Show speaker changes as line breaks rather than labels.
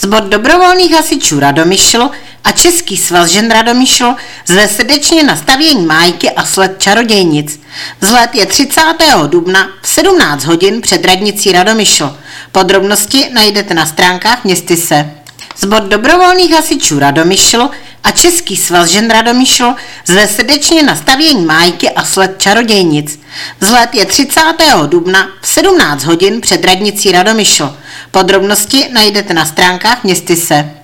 Sbor dobrovolných hasičů Radomyšl a Český svaz žen Radomyšl zve srdečně na stavění májky a sled čarodějnic. Vzlet je 30. dubna v 17 hodin před radnicí Radomyšl. Podrobnosti najdete na stránkách Městyse. Sbor dobrovolných hasičů Radomyšl a Český svaz žen Radomyšl zve srdečně na stavění májky a sled čarodějnic. Vzlet je 30. dubna v 17 hodin před radnicí Radomyšl. Podrobnosti najdete na stránkách Městyse.